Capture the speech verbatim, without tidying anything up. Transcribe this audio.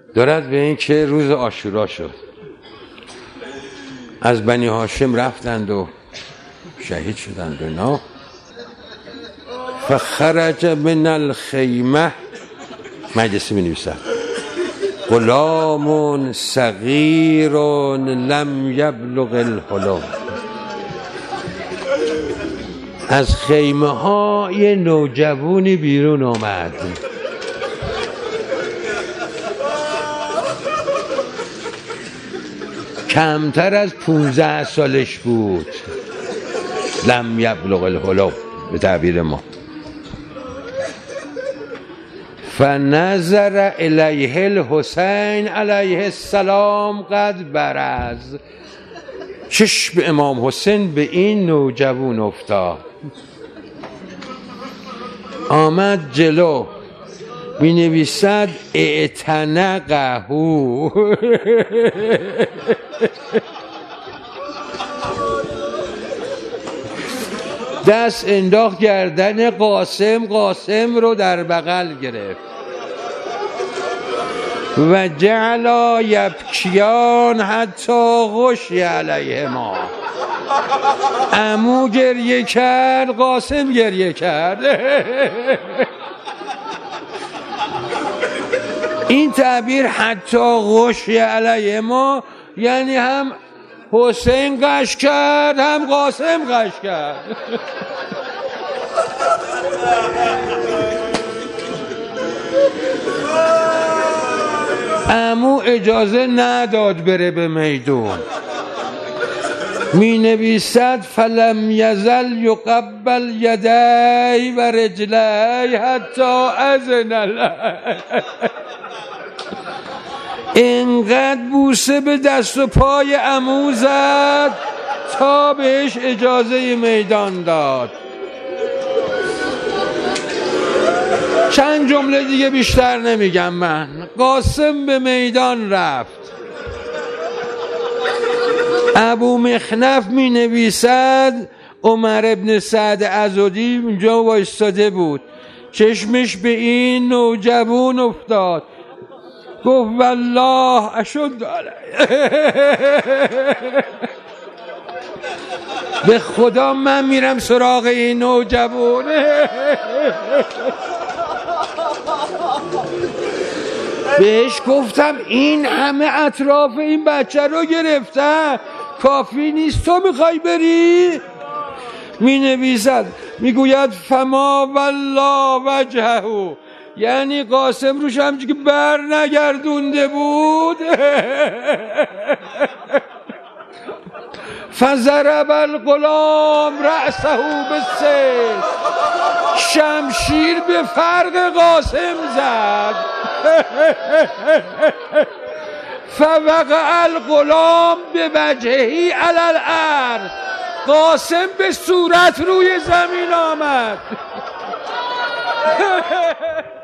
دارد به این که روز عاشورا شد، از بنی هاشم رفتند و شهید شدند و اینا. فخرج من الخیمه، مجلسی می نویسد غلام صغیر لم یبلغ الحلم. از خیمه ها یه نوجوانی بیرون آمد، کمتر از پونزده سالش بود. لم یبلغ الحلم به تعبیر ما. فنظر الیه الحسین علیه السلام قد برز. چشم امام حسین به این نوجوان افتاد، آمد جلو. می نویسد اعتنقه، دست انداخت گردن قاسم، قاسم رو در بغل گرفت. و جعلا یبکیان حتی غشی علیهما. عمو گریه کرد، قاسم گریه کرد. این تعبیر حتی غشی علیهما یعنی هم حسین غش کرد هم قاسم غش کرد. عمو اجازه نداد بره به میدون. می نویسد فلم یزل یقبل یدی و رجلی حتی اذن له. اینقدر بوسه به دست و پای عمو زد تا بهش اجازه میدان داد. چند جمله دیگه بیشتر نمیگم من. قاسم به میدان رفت. ابو مخنف می نویسد عمر ابن سعد عضدی اونجا وایستاده بود، چشمش به این نوجوان افتاد، گفت والله اشد علیه. به خدا من میرم سراغ این نوجوان. بهش گفتم این همه اطراف این بچه رو گرفتن، کافی نیست، تو میخوای بری؟ می نویسد میگوید فما والله وجهه، یعنی قاسم روش همچه که بر نگردونده بود. فضرب الغلام رأسه بالسیف، شمشیر به فرق قاسم زد. فوقع الغلام بوجهه علی الارض، قاسم به صورت روی زمین آمد.